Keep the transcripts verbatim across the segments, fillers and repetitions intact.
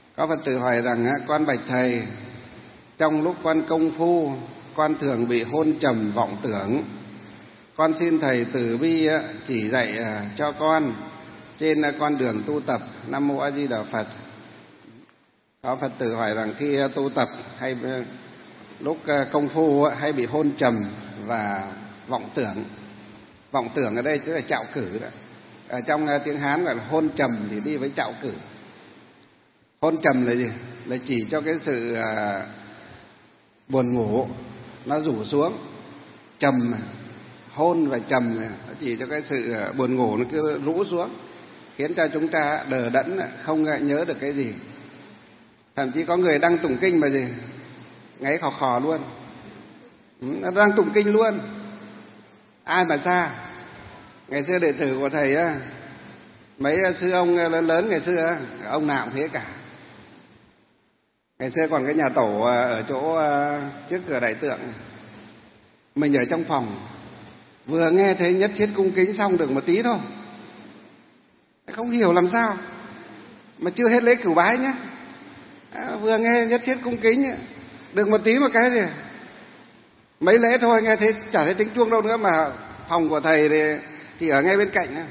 Có Phật tử hỏi rằng: con bạch thầy, trong lúc con công phu, con thường bị hôn trầm vọng tưởng. Con xin thầy từ bi chỉ dạy cho con trên con đường tu tập. Nam mô A Di Đà Phật. Có Phật tử hỏi rằng khi tu tập hay lúc công phu hay bị hôn trầm và vọng tưởng. Vọng tưởng ở đây tức là trạo cử đó. Ở trong tiếng Hán gọi là hôn trầm thì đi với trạo cử. Hôn trầm là gì? Là chỉ cho cái sự buồn ngủ nó rủ xuống. Trầm, hôn và trầm chỉ cho cái sự buồn ngủ nó cứ rũ xuống, khiến cho chúng ta đờ đẫn, không nhớ được cái gì. Thậm chí có người đang tụng kinh mà gì ngáy khò khò luôn, nó đang tụng kinh luôn, ai mà xa. Ngày xưa đệ tử của thầy á, mấy sư ông lớn lớn ngày xưa, ông nào cũng thế cả. Ngày xưa còn cái nhà tổ ở chỗ trước cửa đại tượng, mình ở trong phòng, vừa nghe thấy nhất thiết cung kính xong được một tí thôi, không hiểu làm sao mà chưa hết lễ cửu bái nhé. À, vừa nghe nhất thiết cung kính được một tí một cái gì, mấy lễ thôi nghe thấy chả thấy tiếng chuông đâu nữa, mà phòng của thầy thì, thì ở ngay bên cạnh.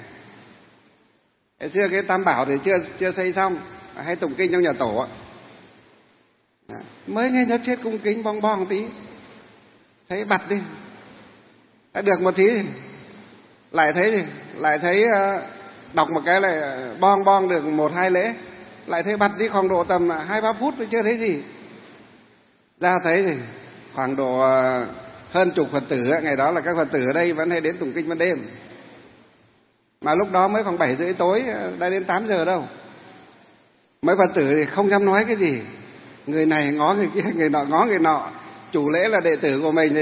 Ngày xưa cái Tam Bảo thì chưa chưa xây xong, hay tụng kinh trong nhà tổ. À, mới nghe nhất thiết cung kính bong bong tí, thấy bật đi, đã được một tí lại thấy gì, lại thấy đọc một cái lại bong bong được một hai lễ, lại thấy bật đi khoảng độ tầm hai ba phút mới chưa thấy gì. Ra thấy thì khoảng độ hơn chục Phật tử, ngày đó là các Phật tử ở đây vẫn hay đến tụng kinh ban đêm, mà lúc đó mới khoảng bảy rưỡi tối, đã đến tám giờ đâu. Mấy Phật tử thì không dám nói cái gì, người này ngó người kia, người nọ ngó người nọ. Chủ lễ là đệ tử của mình thì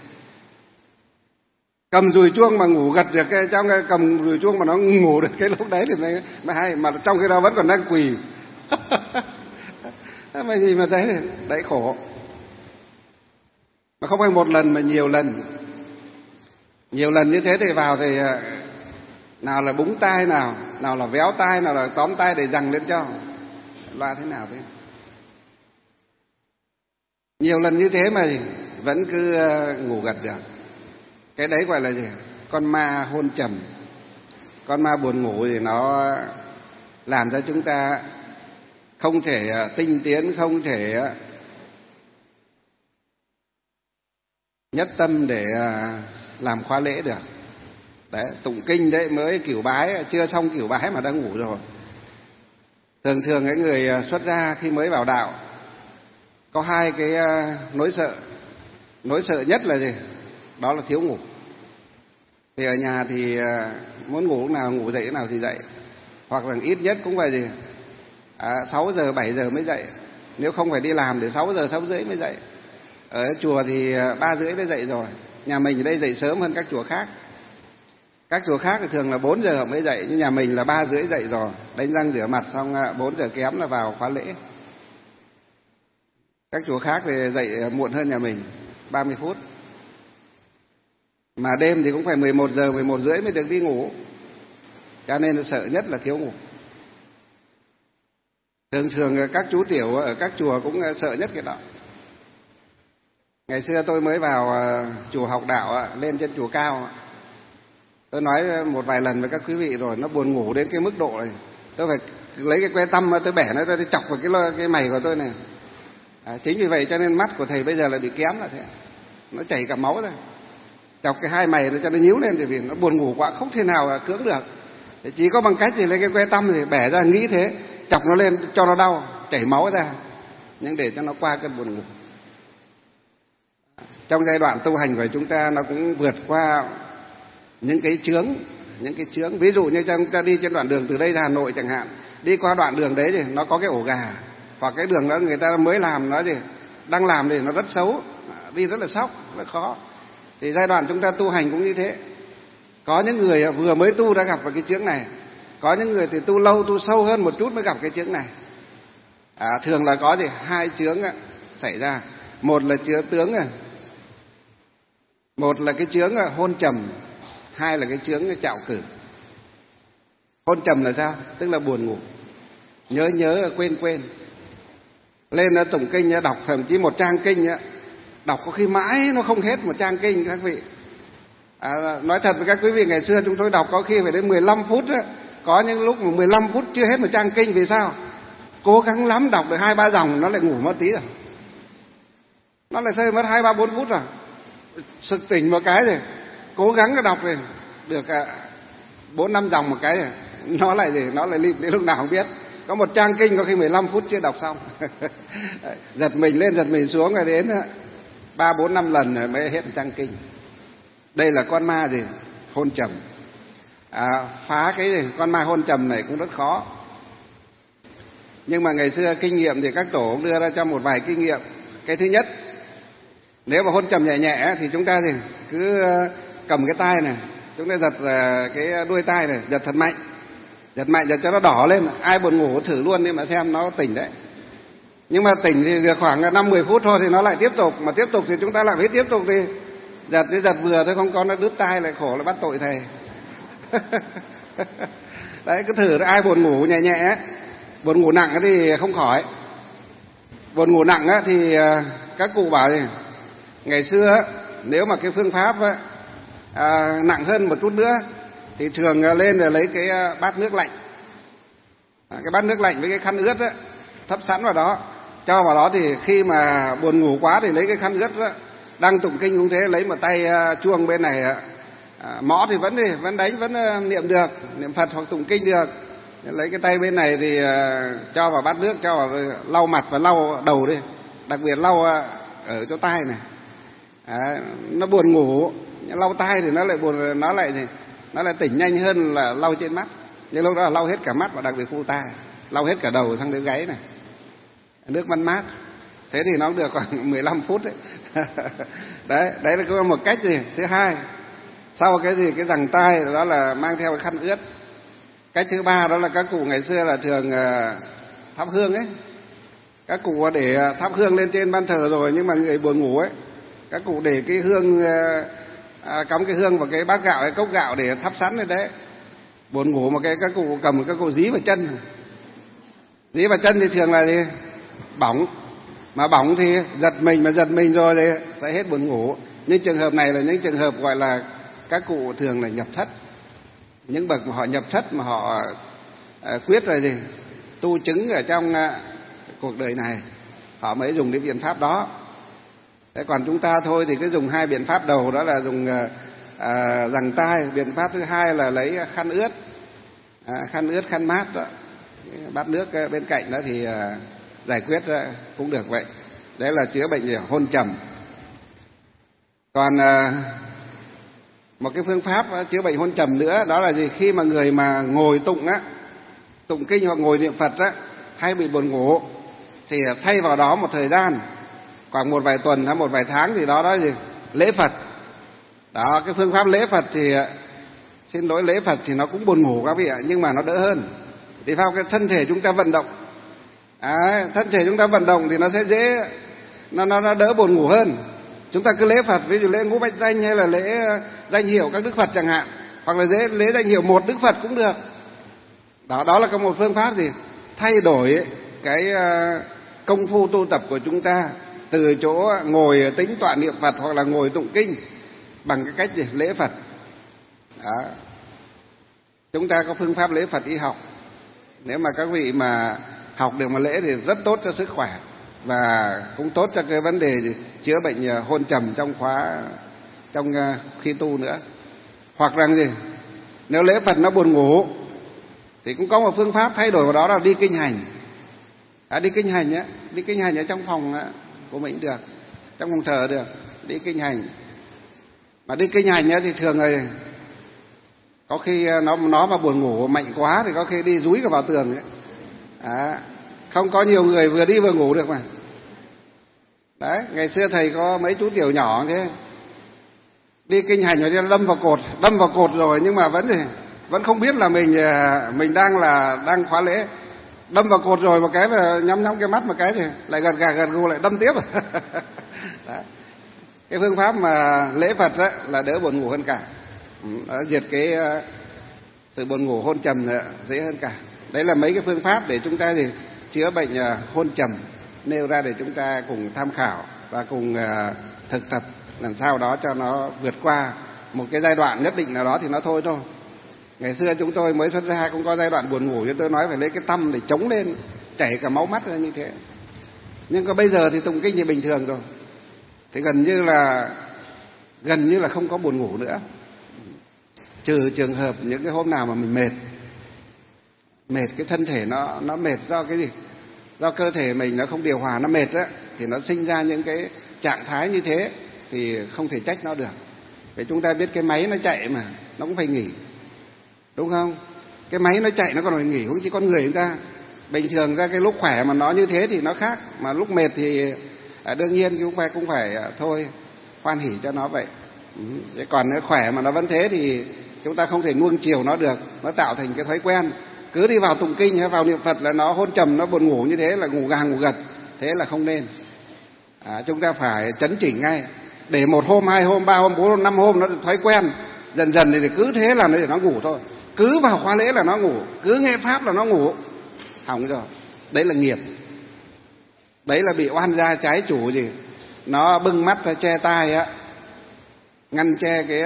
cầm dùi chuông mà ngủ gật được, cái trong cái cầm dùi chuông mà nó ngủ được cái lúc đấy thì mới, mới hay, mà trong khi đó vẫn còn đang quỳ. Mà gì mà thấy đấy khổ. Mà không phải một lần mà nhiều lần, nhiều lần như thế thì vào thì nào là búng tai, nào nào là véo tai, nào là tóm tai để giằng lên cho loa thế nào thế. Nhiều lần như thế mà vẫn cứ ngủ gật được. Cái đấy gọi là gì? Con ma hôn trầm. Con ma buồn ngủ thì nó làm cho chúng ta không thể tinh tiến, không thể nhất tâm để làm khóa lễ được. Đấy, tụng kinh đấy, mới cửu bái, chưa xong cửu bái mà đang ngủ rồi. Thường thường cái người xuất gia khi mới vào đạo có hai cái nỗi sợ. Nỗi sợ nhất là gì? Đó là thiếu ngủ. Thì ở nhà thì muốn ngủ lúc nào ngủ, dậy lúc nào thì dậy. Hoặc là ít nhất cũng phải gì? À, sáu giờ, bảy giờ mới dậy. Nếu không phải đi làm thì sáu giờ, sáu rưỡi mới dậy. Ở chùa thì ba rưỡi mới dậy rồi. Nhà mình ở đây dậy sớm hơn các chùa khác. Các chùa khác thì thường là bốn giờ mới dậy, nhưng nhà mình là ba rưỡi dậy rồi. Đánh răng rửa mặt xong bốn giờ kém là vào khóa lễ. Các chùa khác thì dậy muộn hơn nhà mình ba mươi phút. Mà đêm thì cũng phải mười một giờ, mười một rưỡi mới được đi ngủ. Cho nên sợ nhất là thiếu ngủ. Thường thường các chú tiểu ở các chùa cũng sợ nhất cái đó. Ngày xưa tôi mới vào chùa học đạo, lên trên chùa cao, tôi nói một vài lần với các quý vị rồi, nó buồn ngủ đến cái mức độ này. Tôi phải lấy cái que tăm tôi bẻ nó, tôi chọc vào cái, cái mày của tôi này. À, chính vì vậy cho nên mắt của thầy bây giờ là bị kém là thế. Nó chảy cả máu rồi. Chọc cái hai mày nó cho nó nhíu lên, thì vì nó buồn ngủ quá, không thể nào cưỡng được. Thì chỉ có bằng cách thì lấy cái que tăm thì bẻ ra, nghĩ thế, chọc nó lên cho nó đau, chảy máu ra, nhưng để cho nó qua cơn buồn ngủ. Trong giai đoạn tu hành của chúng ta nó cũng vượt qua những cái chướng, những cái chướng. Ví dụ như chúng ta đi trên đoạn đường từ đây ra Hà Nội chẳng hạn, đi qua đoạn đường đấy thì nó có cái ổ gà, hoặc cái đường đó người ta mới làm, nó gì đang làm thì nó rất xấu, đi rất là sóc, rất khó. Thì giai đoạn chúng ta tu hành cũng như thế. Có những người vừa mới tu đã gặp vào cái chướng này, có những người thì tu lâu, tu sâu hơn một chút mới gặp cái chướng này. À, thường là có gì hai chướng xảy ra. Một là chướng tướng này, một là cái chướng hôn trầm, hai là cái chướng trạo cử. Hôn trầm là sao? Tức là buồn ngủ, nhớ nhớ quên quên. Lên uh, tụng kinh uh, đọc thậm chí một trang kinh uh, đọc có khi mãi nó không hết một trang kinh các vị. À, nói thật với các quý vị, ngày xưa chúng tôi đọc có khi phải đến mười lăm phút đó. Có những lúc mà mười lăm phút chưa hết một trang kinh. Vì sao? Cố gắng lắm đọc được hai ba dòng nó lại ngủ mất tí rồi, nó lại rơi mất hai ba bốn phút rồi, sực tỉnh một cái rồi cố gắng đọc rồi được bốn năm dòng một cái rồi nó lại gì nó lại lịm đến lúc nào không biết. Có một trang kinh có khi mười lăm phút chưa đọc xong. Giật mình lên giật mình xuống rồi đến ba bốn năm lần rồi mới hết một trang kinh. Đây là con ma gì? Hôn trầm. À, phá cái gì? Con ma hôn trầm này cũng rất khó. Nhưng mà ngày xưa kinh nghiệm thì các tổ cũng đưa ra cho một vài kinh nghiệm. Cái thứ nhất, nếu mà hôn trầm nhẹ nhẹ thì chúng ta thì cứ cầm cái tai này, chúng ta giật cái đuôi tai này, giật thật mạnh, giật mạnh giật cho nó đỏ lên. Ai buồn ngủ thử luôn đi mà xem nó tỉnh đấy. Nhưng mà tỉnh thì được khoảng năm mười phút thôi thì nó lại tiếp tục. Mà tiếp tục thì chúng ta lại phải tiếp tục đi. Giật thì giật vừa thôi, không có nó đứt tai lại khổ, lại bắt tội thầy. Đấy, cứ thử ai buồn ngủ nhẹ nhẹ. Buồn ngủ nặng thì không khỏi. Buồn ngủ nặng thì các cụ bảo gì? Ngày xưa nếu mà cái phương pháp à, nặng hơn một chút nữa thì thường lên rồi lấy cái bát nước lạnh, à, cái bát nước lạnh với cái khăn ướt đó, thắp sẵn vào đó, cho vào đó. Thì khi mà buồn ngủ quá thì lấy cái khăn ướt đó, đang tụng kinh cũng thế, lấy một tay chuông bên này, à, mõ thì vẫn đi vẫn đánh vẫn niệm được, niệm Phật hoặc tụng kinh được. Lấy cái tay bên này thì uh, cho vào bát nước, cho vào lau mặt và lau đầu đi, đặc biệt lau uh, ở chỗ tai này. À, nó buồn ngủ, lau tai thì nó lại buồn, nó lại thì nó lại tỉnh nhanh hơn là lau trên mắt. Nhưng lúc đó là lau hết cả mắt và đặc biệt khu tai, lau hết cả đầu sang đến gáy này, nước mắt mát. Thế thì nó được khoảng mười lăm phút đấy. Đấy, đấy là một cách gì. Thứ hai, sau cái gì cái rằng tai đó là mang theo cái khăn ướt. Cách thứ ba đó là các cụ ngày xưa là thường thắp hương ấy. Các cụ để thắp hương lên trên ban thờ rồi, nhưng mà người buồn ngủ ấy, các cụ để cái hương, à, cắm cái hương vào cái bát gạo, cái cốc gạo để thắp sẵn lên đấy. Buồn ngủ mà cái các cụ cầm các cụ dí vào chân. Dí vào chân thì thường là gì? Bỏng. Mà bỏng thì giật mình, mà giật mình rồi thì sẽ hết buồn ngủ. Nhưng trường hợp này là những trường hợp gọi là các cụ thường là nhập thất. Những bậc mà họ nhập thất mà họ à, quyết rồi gì tu chứng ở trong à, cuộc đời này, họ mới dùng cái biện pháp đó. Thế còn chúng ta thôi thì cứ dùng hai biện pháp đầu, đó là dùng à, à, giằng tai. Biện pháp thứ hai là lấy khăn ướt, à, khăn ướt khăn mát đó, bát nước bên cạnh đó thì à, giải quyết à, cũng được vậy. Đấy là chữa bệnh hôn trầm. Còn à, một cái phương pháp chữa bệnh hôn trầm nữa, đó là gì? Khi mà người mà ngồi tụng á, tụng kinh hoặc ngồi niệm Phật á, hay bị buồn ngủ, thì thay vào đó một thời gian khoảng một vài tuần hay một vài tháng thì đó đó gì? Lễ Phật. Đó, cái phương pháp lễ Phật thì xin lỗi lễ Phật thì nó cũng buồn ngủ các vị ạ, nhưng mà nó đỡ hơn. Thì sao cái thân thể chúng ta vận động, à, thân thể chúng ta vận động thì nó sẽ dễ, nó nó, nó đỡ buồn ngủ hơn. Chúng ta cứ lễ Phật, ví dụ lễ ngũ bạch danh hay là lễ danh hiệu các đức Phật chẳng hạn, hoặc là lễ, lễ danh hiệu một đức Phật cũng được. Đó, đó là có một phương pháp gì? Thay đổi cái công phu tu tập của chúng ta từ chỗ ngồi tĩnh tọa niệm Phật hoặc là ngồi tụng kinh bằng cái cách gì? Lễ Phật. Đó. Chúng ta có phương pháp lễ Phật y học. Nếu mà các vị mà học được một lễ thì rất tốt cho sức khỏe, và cũng tốt cho cái vấn đề gì? Chữa bệnh hôn trầm trong khóa, trong khi tu nữa. Hoặc là gì? Nếu lễ Phật nó buồn ngủ thì cũng có một phương pháp thay đổi vào đó là đi kinh hành. À, đi kinh hành á, đi kinh hành ở trong phòng của mình được, trong phòng thờ được, đi kinh hành. Mà đi kinh hành á thì thường là có khi nó nó mà buồn ngủ mạnh quá thì có khi đi dúi cả vào tường ấy. À, không có nhiều người vừa đi vừa ngủ được mà. Đấy, ngày xưa thầy có mấy chú tiểu nhỏ thế, đi kinh hành rồi đâm vào cột, đâm vào cột rồi nhưng mà vẫn thì vẫn không biết là mình mình đang là đang khóa lễ. Đâm vào cột rồi một cái là nhắm nhắm cái mắt một cái thì lại gật gà gật gù lại đâm tiếp. Đấy. Cái phương pháp mà lễ Phật đó là đỡ buồn ngủ hơn cả, đó, diệt cái sự buồn ngủ hôn trầm dễ hơn cả. Đấy là mấy cái phương pháp để chúng ta thì chữa bệnh hôn trầm. nêu ra để chúng ta cùng tham khảo và cùng uh, thực tập làm sao đó cho nó vượt qua một cái giai đoạn nhất định nào đó thì nó thôi thôi. Ngày xưa chúng tôi mới xuất gia cũng có giai đoạn buồn ngủ, cho tôi nói phải lấy cái tăm để chống lên, chảy cả máu mắt ra như thế. Nhưng có bây giờ thì tụng kinh thì bình thường rồi, thì gần như là gần như là không có buồn ngủ nữa, trừ trường hợp những cái hôm nào mà mình mệt, mệt cái thân thể nó nó mệt do cái gì, do cơ thể mình nó không điều hòa, nó mệt á, thì nó sinh ra những cái trạng thái như thế, thì không thể trách nó được. Để chúng ta biết cái máy nó chạy mà nó cũng phải nghỉ, đúng không? Cái máy nó chạy nó còn phải nghỉ, không chỉ con người chúng ta. Bình thường ra cái lúc khỏe mà nó như thế thì nó khác, mà lúc mệt thì à, đương nhiên chúng ta cũng phải à, thôi hoan hỉ cho nó vậy. Ừ. Còn nếu khỏe mà nó vẫn thế thì chúng ta không thể nuông chiều nó được, nó tạo thành cái thói quen. Cứ đi vào tụng kinh hay vào niệm Phật là nó hôn trầm, nó buồn ngủ như thế, là ngủ gà ngủ gật, thế là không nên. À, chúng ta phải chấn chỉnh ngay, để một hôm, hai hôm, ba hôm, bốn hôm, năm hôm nó được thói quen, dần dần thì cứ thế là nó để nó ngủ thôi. Cứ vào khóa lễ là nó ngủ, cứ nghe pháp là nó ngủ, hỏng rồi. Đấy là nghiệp, đấy là bị oan gia trái chủ gì. Nó bưng mắt ra che tai á, ngăn che cái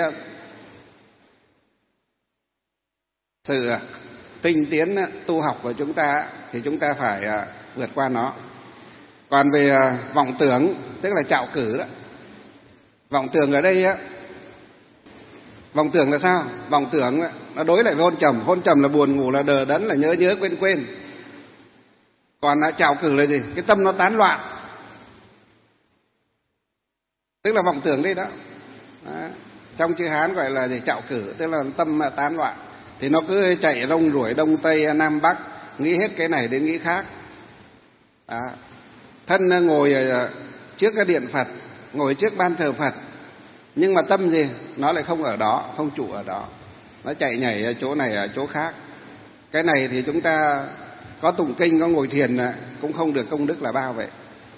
sự tinh tiến tu học của chúng ta, thì chúng ta phải vượt qua nó. Còn về vọng tưởng, tức là trạo cử đó. Vọng tưởng ở đây á, vọng tưởng là sao? Vọng tưởng nó đối lại với hôn trầm. Hôn trầm là buồn ngủ, là đờ đẫn, là nhớ nhớ quên quên. Còn trạo cử là gì? Cái tâm nó tán loạn, tức là vọng tưởng đây đó. Đó. Trong chữ Hán gọi là gì? Trạo cử, tức là tâm tán loạn. Thì nó cứ chạy rong ruổi đông tây nam bắc, nghĩ hết cái này đến nghĩ khác. Đó. Thân ngồi trước cái điện Phật, ngồi trước ban thờ Phật, nhưng mà tâm gì? Nó lại không ở đó, không trụ ở đó. Nó chạy nhảy ở chỗ này ở chỗ khác. Cái này thì chúng ta có tụng kinh, có ngồi thiền cũng không được công đức là bao vậy.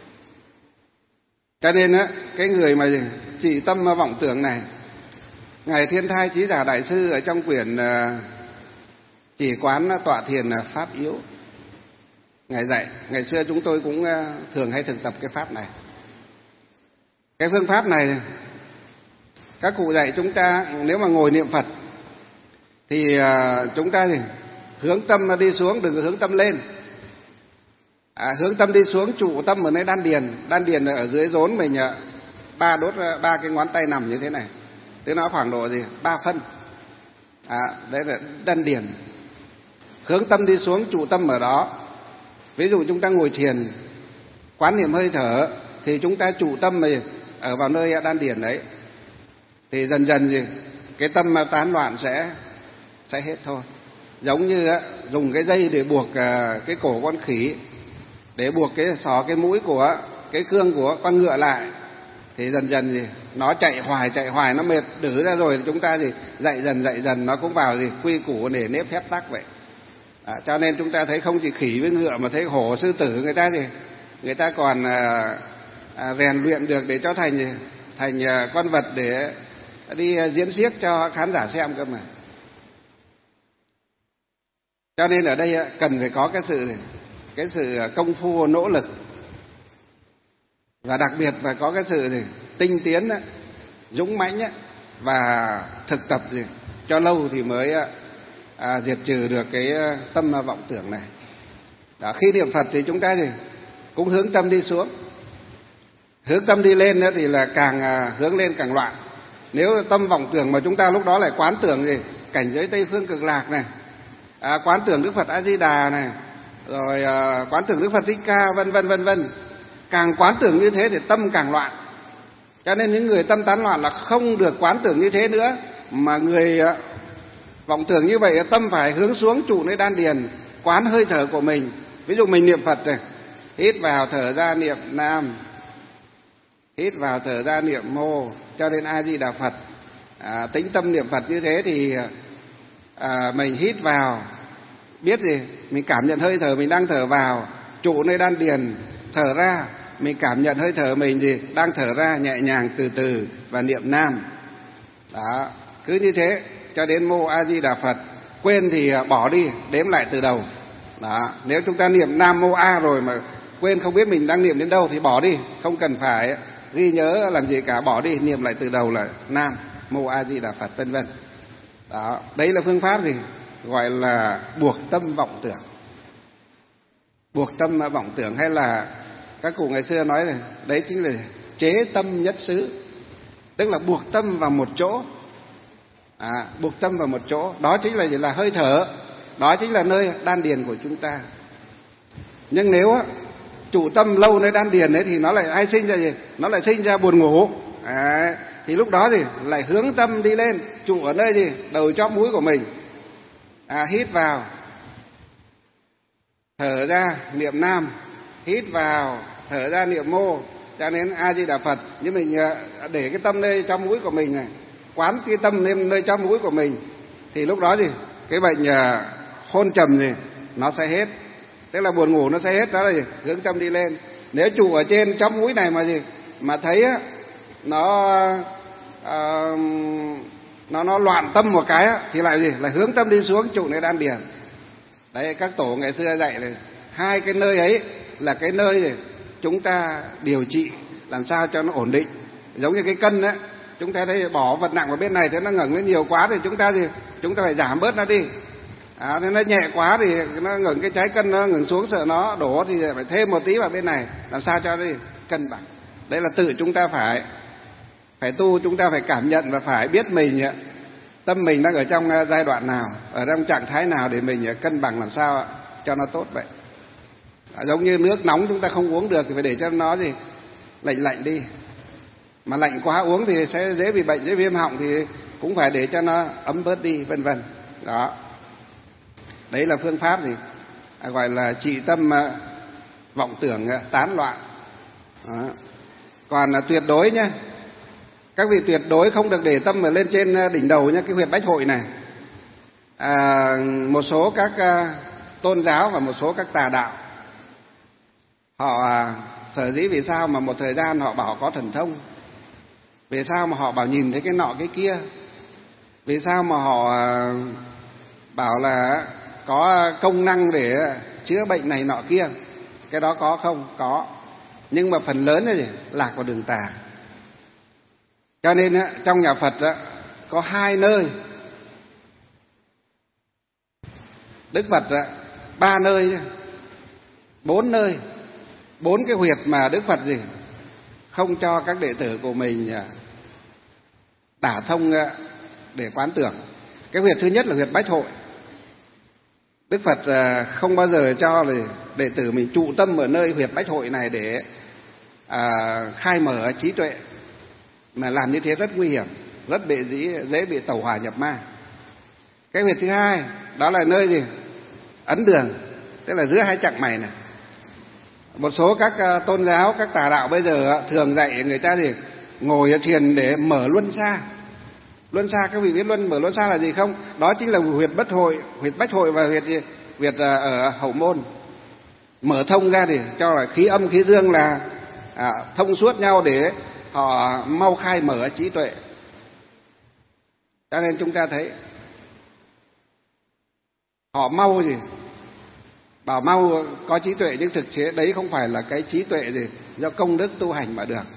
Cho nên á, cái người mà chỉ tâm vọng tưởng này, Ngài Thiên Thai Chí Giả Đại Sư ở trong quyển Chỉ Quán Tọa Thiền Pháp Yếu, Ngài dạy, ngày xưa chúng tôi cũng thường hay thực tập cái pháp này. Cái phương pháp này các cụ dạy chúng ta, nếu mà ngồi niệm Phật thì chúng ta thì hướng tâm đi xuống, đừng hướng tâm lên. À, hướng tâm đi xuống, trụ tâm ở nơi đan điền. Đan điền ở dưới rốn mình, ba đốt ba cái ngón tay nằm như thế này, tức nó khoảng độ gì ba phân. À, đấy là đan điền. Hướng tâm đi xuống, trụ tâm ở đó. Ví dụ chúng ta ngồi thiền quán niệm hơi thở thì chúng ta trụ tâm mình ở vào nơi đan điền đấy, thì dần dần gì cái tâm tán loạn sẽ sẽ hết thôi. Giống như á, dùng cái dây để buộc cái cổ con khỉ, để buộc cái xỏ cái mũi của cái cương của con ngựa lại, thì dần dần gì nó chạy hoài chạy hoài, nó mệt đử ra rồi, chúng ta gì dạy dần dạy dần nó cũng vào gì quy củ để nếp phép tắc vậy. À, cho nên chúng ta thấy không chỉ khỉ với ngựa mà thấy hổ sư tử, người ta gì người ta còn à, à, rèn luyện được để cho thành gì thành à, con vật để đi à, diễn xiếc cho khán giả xem cơ mà. Cho nên ở đây à, cần phải có cái sự cái sự công phu nỗ lực, và đặc biệt phải có cái sự gì tinh tiến á, dũng mãnh á, và thực tập gì cho lâu thì mới à, diệt trừ được cái tâm vọng tưởng này. Đó, khi niệm Phật thì chúng ta gì cũng hướng tâm đi xuống, hướng tâm đi lên nữa thì là càng à, hướng lên càng loạn. Nếu tâm vọng tưởng mà chúng ta lúc đó lại quán tưởng gì cảnh giới Tây Phương Cực Lạc này, à, quán tưởng Đức Phật A Di Đà này, rồi à, quán tưởng Đức Phật Thích Ca, vân vân vân vân, càng quán tưởng như thế thì tâm càng loạn. Cho nên những người tâm tán loạn là không được quán tưởng như thế nữa, mà người à, vọng tưởng như vậy tâm phải hướng xuống trụ nơi đan điền, quán hơi thở của mình. Ví dụ mình niệm Phật này, hít vào thở ra niệm Nam, hít vào thở ra niệm Mô cho đến A Di Đà Phật. À, tĩnh tâm niệm Phật như thế thì à, mình hít vào biết gì, mình cảm nhận hơi thở mình đang thở vào, trụ nơi đan điền, thở ra mình cảm nhận hơi thở mình gì đang thở ra nhẹ nhàng từ từ và niệm Nam. Đó, cứ như thế cho đến Mô A Di Đà Phật. Quên thì bỏ đi, đếm lại từ đầu. Đó, nếu chúng ta niệm Nam Mô A rồi mà quên không biết mình đang niệm đến đâu thì bỏ đi, không cần phải ghi nhớ làm gì cả, bỏ đi, niệm lại từ đầu là Nam Mô A Di Đà Phật vân vân. Đó, đấy là phương pháp gì? Gọi là buộc tâm vọng tưởng. Buộc tâm vọng tưởng, hay là các cụ ngày xưa nói này, đấy chính là chế tâm nhất xứ, tức là buộc tâm vào một chỗ. À, buộc tâm vào một chỗ, đó chính là gì? Là hơi thở, đó chính là nơi đan điền của chúng ta. Nhưng nếu trụ tâm lâu nơi đan điền ấy thì nó lại hay sinh ra gì? Nó lại sinh ra buồn ngủ. À, thì lúc đó thì lại hướng tâm đi lên, trụ ở nơi gì? Đầu chóp mũi của mình. À, hít vào, thở ra niệm Nam, hít vào, thở ra niệm Mô, cho nên A Di Đà Phật. Nhưng mình để cái tâm nơi trong mũi của mình này, quán cái tâm lên nơi trong mũi của mình, thì lúc đó gì? Cái bệnh hôn trầm gì nó sẽ hết, tức là buồn ngủ nó sẽ hết. Đó là gì? Hướng tâm đi lên. Nếu trụ ở trên trong mũi này mà gì mà thấy á, nó uh, nó nó loạn tâm một cái á, thì lại gì? Lại hướng tâm đi xuống trụ nơi đan điền. Đấy, các tổ ngày xưa dạy này, hai cái nơi ấy là cái nơi gì chúng ta điều trị làm sao cho nó ổn định. Giống như cái cân á, chúng ta thấy bỏ vật nặng vào bên này thì nó ngẩng lên nhiều quá thì chúng ta gì? Chúng ta phải giảm bớt nó đi. À, nên nó nhẹ quá thì nó ngẩng cái trái cân nó ngẩng xuống, sợ nó đổ thì phải thêm một tí vào bên này, làm sao cho nó cân bằng. Đấy là tự chúng ta phải phải tu, chúng ta phải cảm nhận và phải biết mình tâm mình đang ở trong giai đoạn nào, ở trong trạng thái nào để mình cân bằng làm sao cho nó tốt vậy. À, giống như nước nóng chúng ta không uống được thì phải để cho nó gì lạnh lạnh đi, mà lạnh quá uống thì sẽ dễ bị bệnh, dễ viêm họng, thì cũng phải để cho nó ấm bớt đi, vân vân. Đó, đấy là phương pháp gì à, gọi là trị tâm uh, vọng tưởng uh, tán loạn. Đó. Còn uh, tuyệt đối nhé, các vị tuyệt đối không được để tâm ở lên trên đỉnh đầu nhé, cái huyệt bách hội này. À, một số các uh, tôn giáo và một số các tà đạo họ uh, sở dĩ vì sao mà một thời gian họ bảo có thần thông, vì sao mà họ bảo nhìn thấy cái nọ cái kia, vì sao mà họ uh, bảo là có công năng để chữa bệnh này nọ kia. Cái đó có không? Có. Nhưng mà phần lớn là gì? Lạc vào đường tà. Cho nên trong nhà Phật có hai nơi, Đức Phật ba nơi, bốn nơi, bốn cái huyệt mà Đức Phật gì không cho các đệ tử của mình đả thông để quán tưởng. Cái huyệt thứ nhất là huyệt bách hội. Đức Phật không bao giờ cho là đệ tử mình trụ tâm ở nơi huyệt bách hội này để à, khai mở trí tuệ, mà làm như thế rất nguy hiểm, rất bị dễ, dễ bị tẩu hỏa nhập ma. Cái huyệt thứ hai đó là nơi gì? Ấn đường, tức là giữa hai chặng mày này. Một số các tôn giáo, các tà đạo bây giờ thường dạy người ta gì ngồi ở thiền để mở luân xa. Luân xa, các vị biết luân mở luân xa là gì không? Đó chính là huyệt bách hội, huyệt bách hội và huyệt gì? Huyệt ở hậu môn. Mở thông ra để cho là khí âm khí dương là à, thông suốt nhau để họ mau khai mở trí tuệ. Cho nên chúng ta thấy họ mau gì? Bảo mau có trí tuệ, nhưng thực chế đấy không phải là cái trí tuệ gì do công đức tu hành mà được.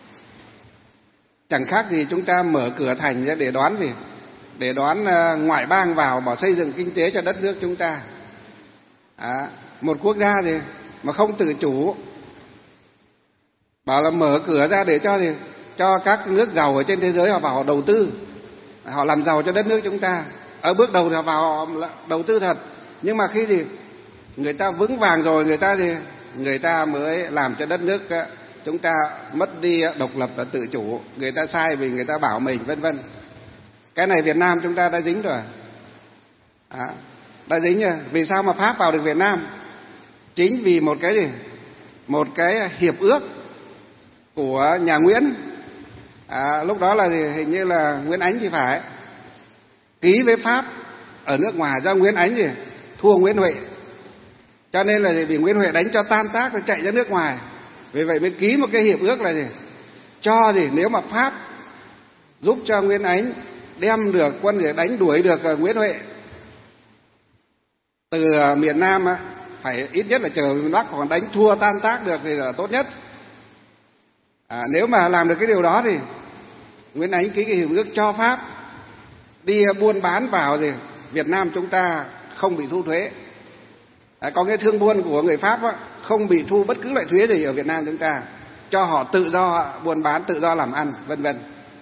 Chẳng khác gì chúng ta mở cửa thành ra để đón gì? Để đón ngoại bang vào bảo xây dựng kinh tế cho đất nước chúng ta. À, một quốc gia gì mà không tự chủ, bảo là mở cửa ra để cho gì? Cho các nước giàu ở trên thế giới họ vào họ đầu tư, họ làm giàu cho đất nước chúng ta. Ở bước đầu thì họ vào họ đầu tư thật, nhưng mà khi gì người ta vững vàng rồi, người ta gì người ta mới làm cho đất nước chúng ta mất đi độc lập và tự chủ. Người ta sai vì người ta bảo mình, vân vân. Cái này Việt Nam chúng ta đã dính rồi. À, đã dính rồi. Vì sao mà Pháp vào được Việt Nam? Chính vì một cái gì? Một cái hiệp ước của nhà Nguyễn. À, lúc đó là gì? Hình như là Nguyễn Ánh thì phải ký với Pháp ở nước ngoài, do Nguyễn Ánh gì thua Nguyễn Huệ, cho nên là gì? Vì Nguyễn Huệ đánh cho tan tác rồi chạy ra nước ngoài. Vì vậy mới ký một cái hiệp ước là gì? Cho gì nếu mà Pháp giúp cho Nguyễn Ánh đem được quân để đánh đuổi được Nguyễn Huệ từ miền Nam á, phải ít nhất là chờ miền Bắc, còn đánh thua tan tác được thì là tốt nhất. À, nếu mà làm được cái điều đó thì Nguyễn Ánh ký cái hiệp ước cho Pháp đi buôn bán vào thì Việt Nam chúng ta không bị thu thuế. À, có cái thương buôn của người Pháp á, không bị thu bất cứ loại thuế gì ở Việt Nam chúng ta, cho họ tự do buôn bán, tự do làm ăn, vân vân.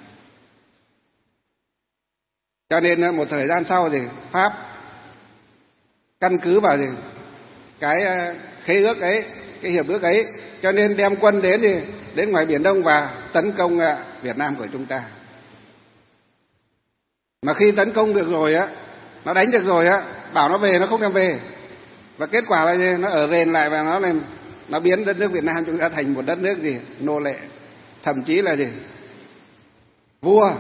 Cho nên một thời gian sau thì Pháp căn cứ vào thì cái khế ước ấy, cái hiệp ước ấy, cho nên đem quân đến thì đến ngoài Biển Đông và tấn công Việt Nam của chúng ta. Mà khi tấn công được rồi á, nó đánh được rồi á, bảo nó về nó không thèm về. Và kết quả là gì? Nó ở rền lại và nó làm nó biến đất nước Việt Nam chúng ta thành một đất nước gì? Nô lệ. Thậm chí là gì? Vua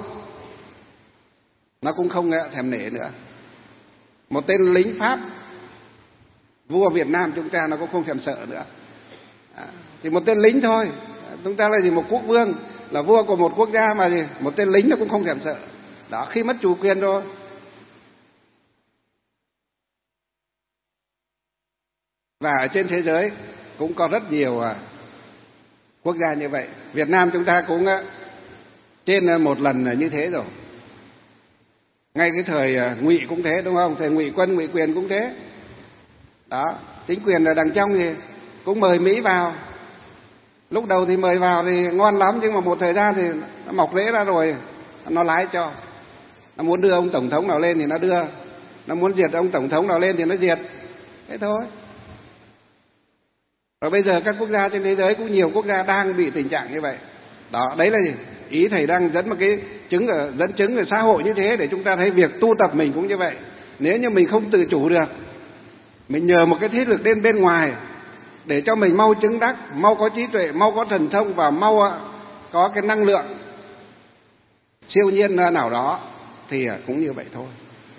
nó cũng không thèm nể nữa. Một tên lính Pháp, vua Việt Nam chúng ta nó cũng không thèm sợ nữa. À, chỉ một tên lính thôi. Chúng ta là gì? Một quốc vương, là vua của một quốc gia mà gì? Một tên lính nó cũng không thèm sợ. Đó, khi mất chủ quyền rồi. Và ở trên thế giới cũng có rất nhiều à, quốc gia như vậy. Việt Nam chúng ta cũng à, trên một lần như thế rồi. Ngay cái thời à, Ngụy cũng thế, đúng không? Thời Ngụy Quân, Ngụy Quyền cũng thế. Đó, chính quyền ở đằng trong thì cũng mời Mỹ vào. Lúc đầu thì mời vào thì ngon lắm, nhưng mà một thời gian thì nó mọc rễ ra rồi, nó lái cho. Nó muốn đưa ông tổng thống nào lên thì nó đưa, nó muốn diệt ông tổng thống nào lên thì nó diệt. Thế thôi. Và bây giờ các quốc gia trên thế giới cũng nhiều quốc gia đang bị tình trạng như vậy. Đó, đấy là gì? Ý thầy đang dẫn một cái chứng ở dẫn chứng về xã hội như thế để chúng ta thấy việc tu tập mình cũng như vậy. Nếu như mình không tự chủ được, mình nhờ một cái thế lực bên bên ngoài để cho mình mau chứng đắc, mau có trí tuệ, mau có thần thông và mau có cái năng lượng siêu nhiên nào đó thì cũng như vậy thôi.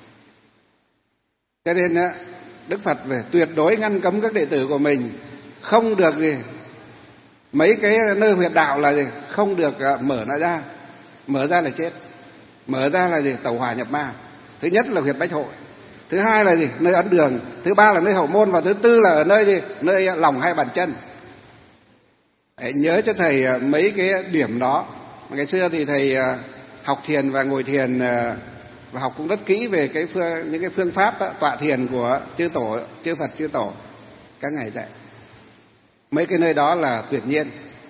Cho nên Đức Phật về tuyệt đối ngăn cấm các đệ tử của mình không được gì mấy cái nơi huyệt đạo là gì không được mở nó ra. Mở ra là chết, mở ra là gì tẩu hỏa nhập ma. Thứ nhất là huyệt Bách Hội, thứ hai là gì nơi ấn đường, thứ ba là nơi hậu môn, và thứ tư là ở nơi gì nơi lòng hai bàn chân. Hãy nhớ cho thầy mấy cái điểm đó. Ngày xưa thì thầy học thiền và ngồi thiền và học cũng rất kỹ về cái phương, những cái phương pháp đó, tọa thiền của chư tổ, chư Phật, chư tổ các ngài dạy. Mấy cái nơi đó là tuyệt nhiên.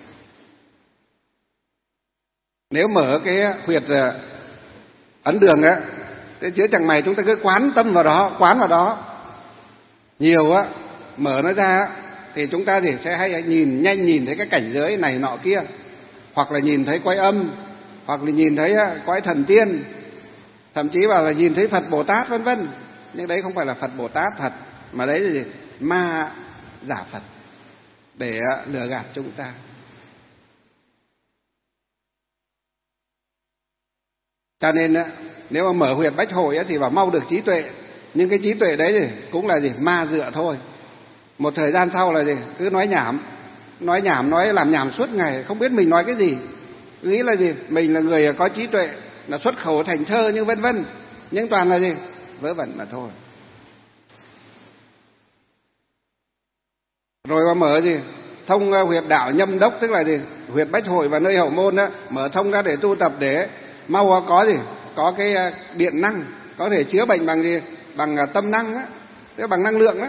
Nếu mở cái huyệt ấn đường á, cái chứa chẳng mày chúng ta cứ quán tâm vào đó, quán vào đó nhiều á, mở nó ra thì chúng ta thì sẽ hay nhìn nhanh, nhìn thấy cái cảnh giới này nọ kia, hoặc là nhìn thấy quái âm, hoặc là nhìn thấy quái thần tiên, thậm chí vào là nhìn thấy Phật Bồ Tát vân vân. Nhưng đấy không phải là Phật Bồ Tát thật, mà đấy là gì? Ma giả Phật để lừa gạt chúng ta. Cho nên nếu mà mở huyệt Bách Hội thì bảo mau được trí tuệ, nhưng cái trí tuệ đấy thì cũng là gì? Ma dựa thôi. Một thời gian sau là gì? Cứ nói nhảm, nói nhảm, nói làm nhảm suốt ngày, không biết mình nói cái gì. Nghĩ là gì? Mình là người có trí tuệ, là xuất khẩu thành thơ nhưng vân vân, nhưng toàn là gì? Vớ vẩn mà thôi. Rồi mà mở gì? Thông huyệt đạo nhâm đốc, tức là gì? Huyệt Bách Hội và nơi hậu môn đó, mở thông ra để tu tập, để mau có gì? Có cái điện năng, có thể chữa bệnh bằng gì? Bằng tâm năng á, tức bằng năng lượng á.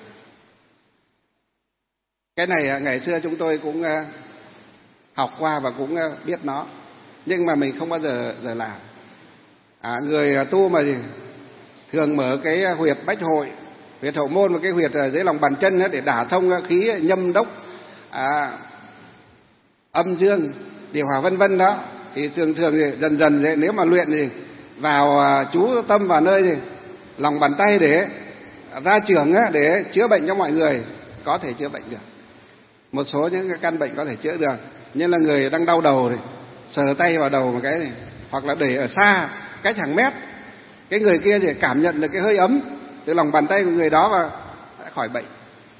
Cái này ngày xưa chúng tôi cũng học qua và cũng biết nó, nhưng mà mình không bao giờ giờ làm. À, người tu mà gì? Thường mở cái huyệt Bách Hội, huyệt hậu môn và cái huyệt ở dưới lòng bàn chân đó để đả thông khí nhâm đốc, à, âm dương, điều hòa vân vân đó. Thì thường thường thì dần dần thì nếu mà luyện thì vào chú tâm vào nơi thì lòng bàn tay để ra trưởng á, để chữa bệnh cho mọi người, có thể chữa bệnh được. Một số những cái căn bệnh có thể chữa được, như là người đang đau đầu thì sờ tay vào đầu một cái này, hoặc là để ở xa cách hàng mét, cái người kia thì cảm nhận được cái hơi ấm từ lòng bàn tay của người đó và đã khỏi bệnh.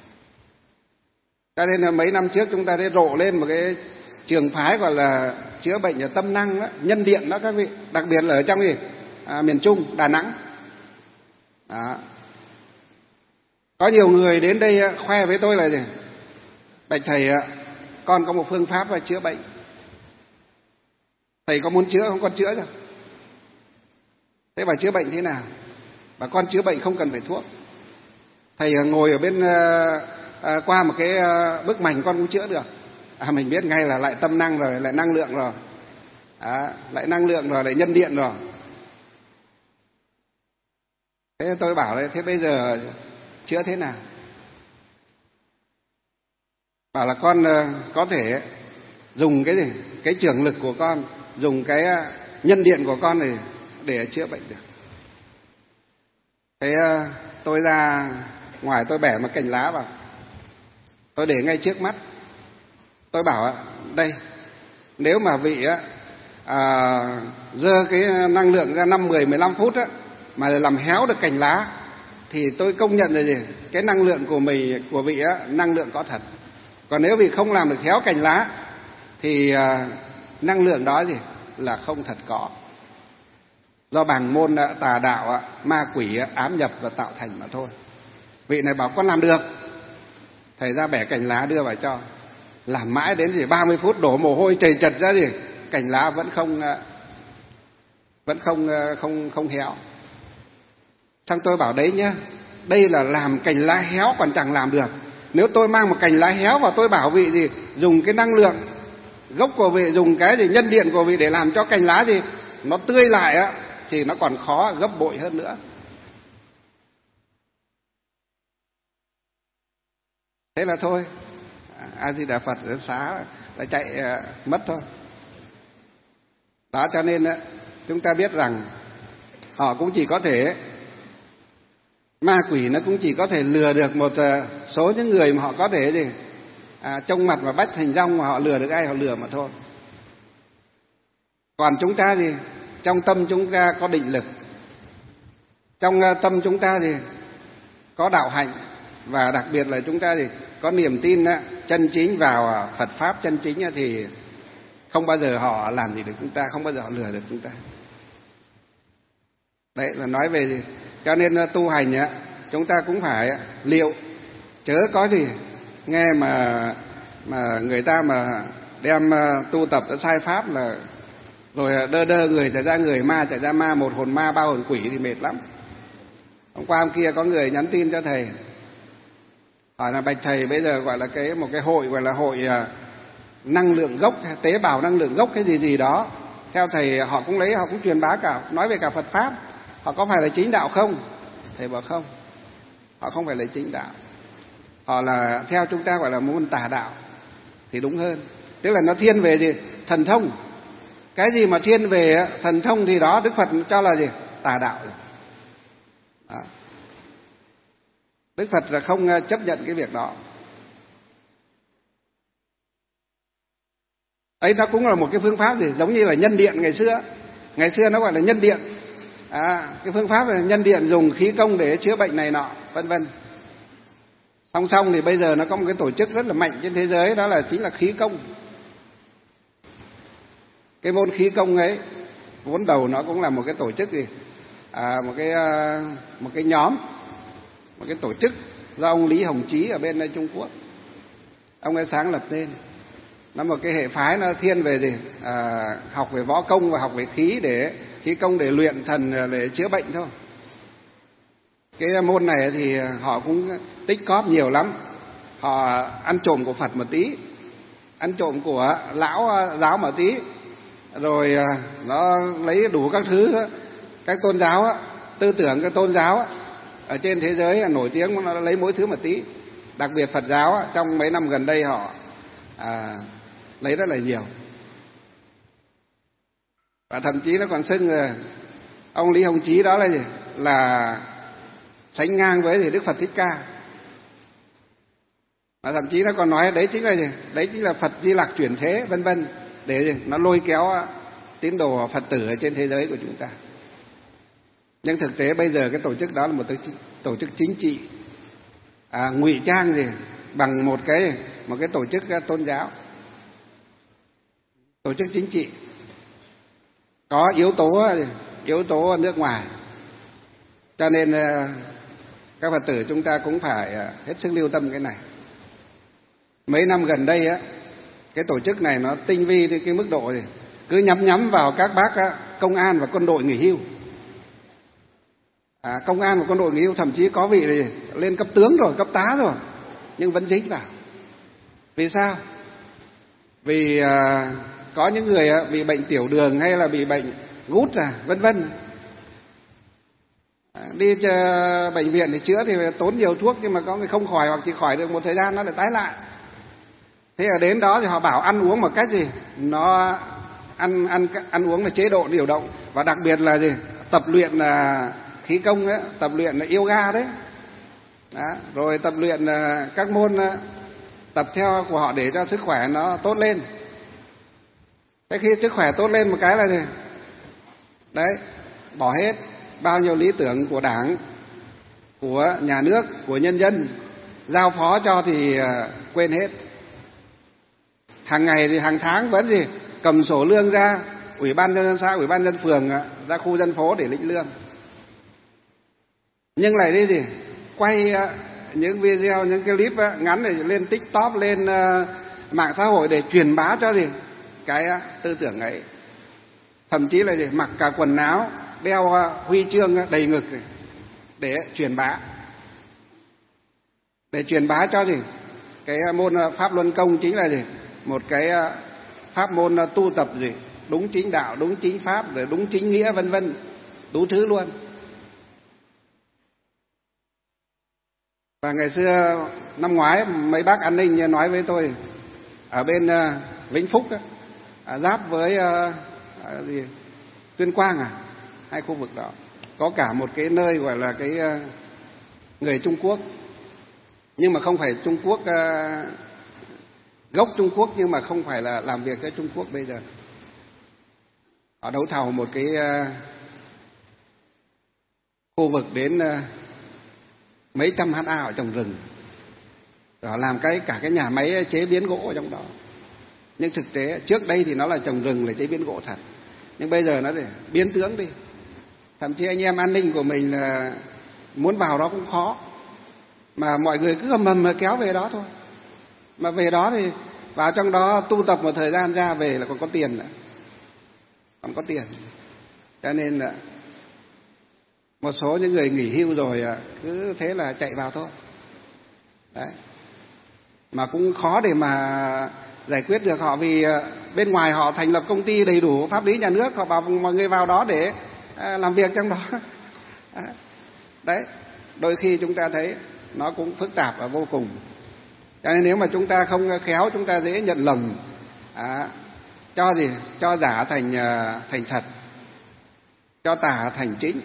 Cho nên là mấy năm trước chúng ta thấy rộ lên một cái trường phái gọi là chữa bệnh ở tâm năng đó, nhân điện đó các vị, đặc biệt là ở trong gì à, miền Trung, Đà Nẵng đó. Có nhiều người đến đây khoe với tôi là gì? Bạch thầy, con có một phương pháp chữa bệnh. Thầy có muốn chữa không? Con chữa rồi. Thế bà chữa bệnh thế nào? Bà con chữa bệnh không cần phải thuốc. Thầy ngồi ở bên à, qua một cái bức mành con cũng chữa được. À, mình biết ngay là lại tâm năng rồi, lại năng lượng rồi. À, lại năng lượng rồi, lại nhân điện rồi. Thế tôi bảo là thế bây giờ chữa thế nào? Bảo là con có thể dùng cái gì? Cái trường lực của con, dùng cái nhân điện của con này để chữa bệnh được. Thế tôi ra ngoài tôi bẻ một cành lá vào, tôi để ngay trước mắt. Tôi bảo đây, nếu mà vị á à, dơ cái năng lượng ra năm, mười, mười lăm phút á, mà làm héo được cành lá, thì tôi công nhận là gì? Cái năng lượng của mình, của vị á, năng lượng có thật. Còn nếu vị không làm được héo cành lá, thì à, năng lượng đó gì? Là không thật có. Do bảng môn tà đạo, ma quỷ ám nhập và tạo thành mà thôi. Vị này bảo con làm được. Thầy ra bẻ cành lá đưa vào cho. Làm mãi đến gì ba mươi phút đổ mồ hôi chầy chật ra gì, cành lá vẫn không vẫn không không không héo. Xong tôi bảo đấy nhá, đây là làm cành lá héo còn chẳng làm được. Nếu tôi mang một cành lá héo vào tôi bảo vị gì dùng cái năng lượng gốc của vị, dùng cái gì nhân điện của vị để làm cho cành lá gì nó tươi lại á, thì nó còn khó gấp bội hơn nữa. Thế là thôi, A Di Đà Phật xá đã chạy mất thôi. Đó, cho nên chúng ta biết rằng họ cũng chỉ có thể, ma quỷ nó cũng chỉ có thể lừa được một số những người mà họ có thể gì à, trông mặt và bách thành rong, mà họ lừa được ai họ lừa mà thôi. Còn chúng ta thì trong tâm chúng ta có định lực, trong tâm chúng ta thì có đạo hạnh, và đặc biệt là chúng ta thì có niềm tin chân chính vào Phật Pháp chân chính, thì không bao giờ họ làm gì được chúng ta, không bao giờ họ lừa được chúng ta. Đấy là nói về gì. Cho nên tu hành chúng ta cũng phải liệu, chớ có gì nghe mà mà người ta mà đem tu tập sai pháp là rồi đơ đơ người chạy ra người, ma chạy ra ma, một hồn ma ba hồn quỷ thì mệt lắm. Hôm qua hôm kia có người nhắn tin cho thầy, hỏi là bạch thầy bây giờ gọi là cái một cái hội gọi là hội năng lượng gốc, tế bào năng lượng gốc cái gì gì đó. Theo thầy họ cũng lấy, họ cũng truyền bá cả, nói về cả Phật Pháp. Họ có phải là chính đạo không? Thầy bảo không, họ không phải là chính đạo. Họ là theo chúng ta gọi là môn tà đạo thì đúng hơn. Tức là nó thiên về gì? Thần thông. Cái gì mà thiên về thần thông thì đó Đức Phật cho là gì? Tà đạo. Đó. Đức Phật là không chấp nhận cái việc đó. Ấy nó cũng là một cái phương pháp gì? Giống như là nhân điện ngày xưa. Ngày xưa nó gọi là nhân điện. À, cái phương pháp là nhân điện dùng khí công để chữa bệnh này nọ, vân vân. Song song thì bây giờ nó có một cái tổ chức rất là mạnh trên thế giới, đó là chính là khí công. Cái môn khí công ấy vốn đầu nó cũng là một cái tổ chức gì? À, một cái một cái nhóm, một cái tổ chức do ông Lý Hồng Chí ở bên Trung Quốc ông ấy sáng lập lên. Nó một cái hệ phái, nó thiên về gì? À, học về võ công và học về khí, để khí công để luyện thần, để chữa bệnh thôi. Cái môn này thì họ cũng tích cóp nhiều lắm. Họ ăn trộm của Phật một tí, ăn trộm của lão giáo một tí, rồi nó lấy đủ các thứ, các tôn giáo, tư tưởng các tôn giáo ở trên thế giới nổi tiếng, nó lấy mỗi thứ một tí. Đặc biệt Phật giáo trong mấy năm gần đây họ à, lấy rất là nhiều. Và thậm chí nó còn xưng là ông Lý Hồng Chí đó là gì? Là sánh ngang với thì Đức Phật Thích Ca. Và thậm chí nó còn nói đấy chính là gì? Đấy chính là Phật Di Lặc chuyển thế, vân vân, để gì? Nó lôi kéo tín đồ Phật tử ở trên thế giới của chúng ta. Nhưng thực tế bây giờ cái tổ chức đó là một tổ chức chính trị, à, ngụy trang gì bằng một cái một cái tổ chức tôn giáo, tổ chức chính trị, có yếu tố yếu tố nước ngoài. Cho nên các Phật tử chúng ta cũng phải hết sức lưu tâm cái này. Mấy năm gần đây á, cái tổ chức này nó tinh vi đến cái mức độ gì, cứ nhắm nhắm vào các bác á, công an và quân đội nghỉ hưu. À, công an và quân đội nghỉ hưu, thậm chí có vị thì lên cấp tướng rồi, cấp tá rồi, nhưng vẫn dính vào. Vì sao? Vì à, có những người à, bị bệnh tiểu đường hay là bị bệnh gút à, vân vân. À, đi cho bệnh viện thì chữa thì tốn nhiều thuốc, nhưng mà có người không khỏi hoặc chỉ khỏi được một thời gian nó lại tái lại. Thế ở đến đó thì họ bảo ăn uống một cách gì, nó ăn ăn ăn uống là chế độ điều động, và đặc biệt là gì, tập luyện là khí công ấy, tập luyện là yoga đấy. Đó, rồi tập luyện là các môn tập theo của họ để cho sức khỏe nó tốt lên. Thế khi sức khỏe tốt lên một cái là gì? Đấy, bỏ hết bao nhiêu lý tưởng của Đảng, của nhà nước, của nhân dân giao phó cho thì quên hết. Hàng ngày thì hàng tháng vẫn gì cầm sổ lương ra, ủy ban nhân dân xã, ủy ban nhân dân phường ra khu dân phố để lĩnh lương. Nhưng lại đi gì quay những video, những cái clip ngắn để lên TikTok, lên mạng xã hội để truyền bá cho gì cái tư tưởng ấy. Thậm chí là gì mặc cả quần áo, đeo huy chương đầy ngực để truyền bá, để truyền bá cho gì cái môn Pháp Luân Công chính là gì một cái pháp môn tu tập gì đúng chính đạo, đúng chính pháp, rồi đúng chính nghĩa, vân vân, đủ thứ luôn. Và ngày xưa năm ngoái mấy bác an ninh nói với tôi ở bên Vĩnh Phúc á, giáp với uh, gì Tuyên Quang à, hai khu vực đó có cả một cái nơi gọi là cái uh, người Trung Quốc, nhưng mà không phải Trung Quốc uh, gốc Trung Quốc, nhưng mà không phải là làm việc ở Trung Quốc bây giờ. Họ đấu thầu một cái uh, khu vực đến uh, mấy trăm ha ở trồng rừng, họ làm cái cả cái nhà máy chế biến gỗ ở trong đó. Nhưng thực tế trước đây thì nó là trồng rừng, là chế biến gỗ thật, nhưng bây giờ nó để biến tướng đi. Thậm chí anh em an ninh của mình là muốn vào đó cũng khó, mà mọi người cứ mầm mầm kéo về đó thôi. Mà về đó thì vào trong đó tu tập một thời gian ra về là còn có tiền nữa, còn có tiền. Cho nên là một số những người nghỉ hưu rồi cứ thế là chạy vào thôi. Đấy. Mà cũng khó để mà giải quyết được họ, vì bên ngoài họ thành lập công ty đầy đủ pháp lý nhà nước, họ bảo mọi người vào đó để làm việc trong đó. Đấy, đôi khi chúng ta thấy nó cũng phức tạp và vô cùng. Cho nên nếu mà chúng ta không khéo, chúng ta dễ nhận lầm, à, cho gì cho giả thành thành thật, cho tà thành chính.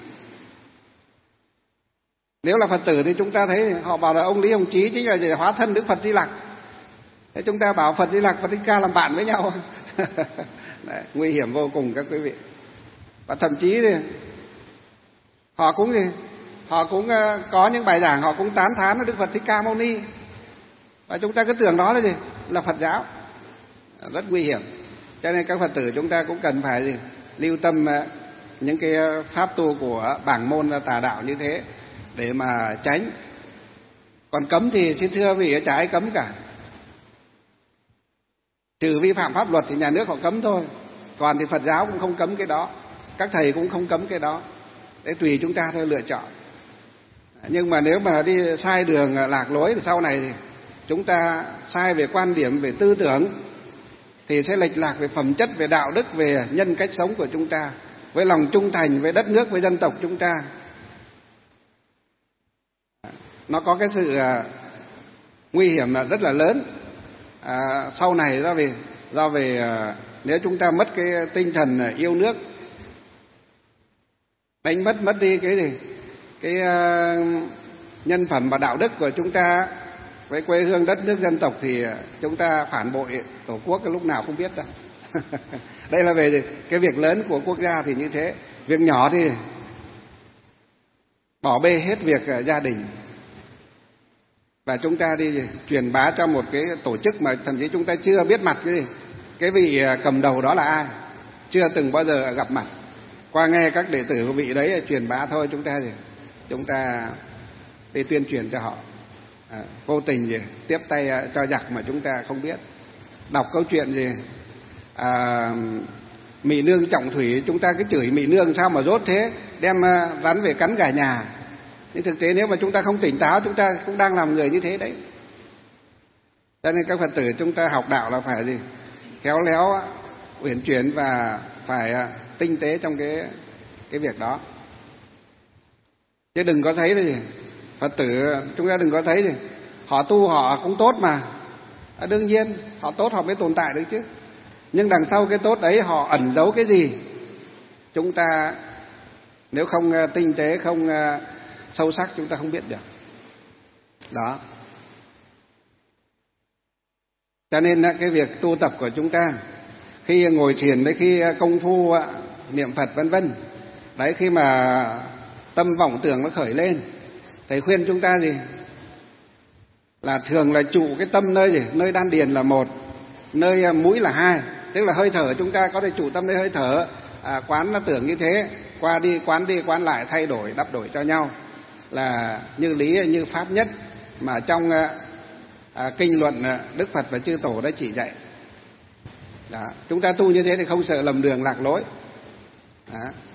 Nếu là Phật tử thì chúng ta thấy họ bảo là ông Lý Hồng Chí chính là hóa thân Đức Phật Di Lặc. Thế chúng ta bảo Phật Di Lặc và Thích Ca làm bạn với nhau. Đấy, nguy hiểm vô cùng các quý vị. Và thậm chí thì họ cũng gì họ cũng có những bài giảng họ cũng tán thán Đức Phật Thích Ca Mâu Ni, và chúng ta cứ tưởng đó là gì là Phật giáo, rất nguy hiểm. Cho nên các Phật tử chúng ta cũng cần phải gì lưu tâm những cái pháp tu của bảng môn tà đạo như thế để mà tránh. Còn cấm thì xin thưa vì chả ai cấm cả, trừ vi phạm pháp luật thì nhà nước họ cấm thôi. Còn thì Phật giáo cũng không cấm cái đó, các thầy cũng không cấm cái đó, để tùy chúng ta thôi lựa chọn. Nhưng mà nếu mà đi sai đường lạc lối thì sau này thì chúng ta sai về quan điểm, về tư tưởng, thì sẽ lệch lạc về phẩm chất, về đạo đức, về nhân cách sống của chúng ta, với lòng trung thành với đất nước, với dân tộc chúng ta. Nó có cái sự nguy hiểm là rất là lớn. À, sau này do về do về à, nếu chúng ta mất cái tinh thần yêu nước, đánh mất mất đi cái gì cái à, nhân phẩm và đạo đức của chúng ta với quê hương đất nước dân tộc, thì chúng ta phản bội tổ quốc cái lúc nào không biết đâu. Đây là về cái việc lớn của quốc gia thì như thế, việc nhỏ thì bỏ bê hết việc gia đình, và chúng ta đi truyền bá cho một cái tổ chức mà thậm chí chúng ta chưa biết mặt cái gì, cái vị cầm đầu đó là ai, chưa từng bao giờ gặp mặt, qua nghe các đệ tử của vị đấy truyền bá thôi. Chúng ta gì chúng ta để tuyên truyền cho họ. À, vô tình gì tiếp tay cho giặc mà chúng ta không biết. Đọc câu chuyện gì à, Mỹ nương trọng thủy, chúng ta cứ chửi Mỹ nương sao mà rốt thế, đem rắn về cắn cả nhà. Nhưng thực tế nếu mà chúng ta không tỉnh táo, chúng ta cũng đang làm người như thế đấy. Cho nên các Phật tử chúng ta học đạo là phải gì khéo léo, uyển chuyển và phải tinh tế trong cái cái việc đó. Chứ đừng có thấy gì Phật tử chúng ta đừng có thấy gì họ tu họ cũng tốt mà. À, đương nhiên họ tốt họ mới tồn tại được chứ. Nhưng đằng sau cái tốt đấy họ ẩn giấu cái gì, chúng ta nếu không tinh tế, không sâu sắc, chúng ta không biết được. Đó. Cho nên cái việc tu tập của chúng ta, khi ngồi thiền với khi công phu niệm Phật vân vân, đấy, khi mà tâm vọng tưởng nó khởi lên, thầy khuyên chúng ta gì là thường là trụ cái tâm nơi gì nơi đan điền là một, nơi mũi là hai, tức là hơi thở chúng ta có thể trụ tâm nơi hơi thở. À, quán nó tưởng như thế, qua đi quán đi quán lại, thay đổi đắp đổi cho nhau, là như lý như pháp nhất mà trong à, kinh luận Đức Phật và chư tổ đã chỉ dạy. Đó. Chúng ta tu như thế thì không sợ lầm đường lạc lối. Đó.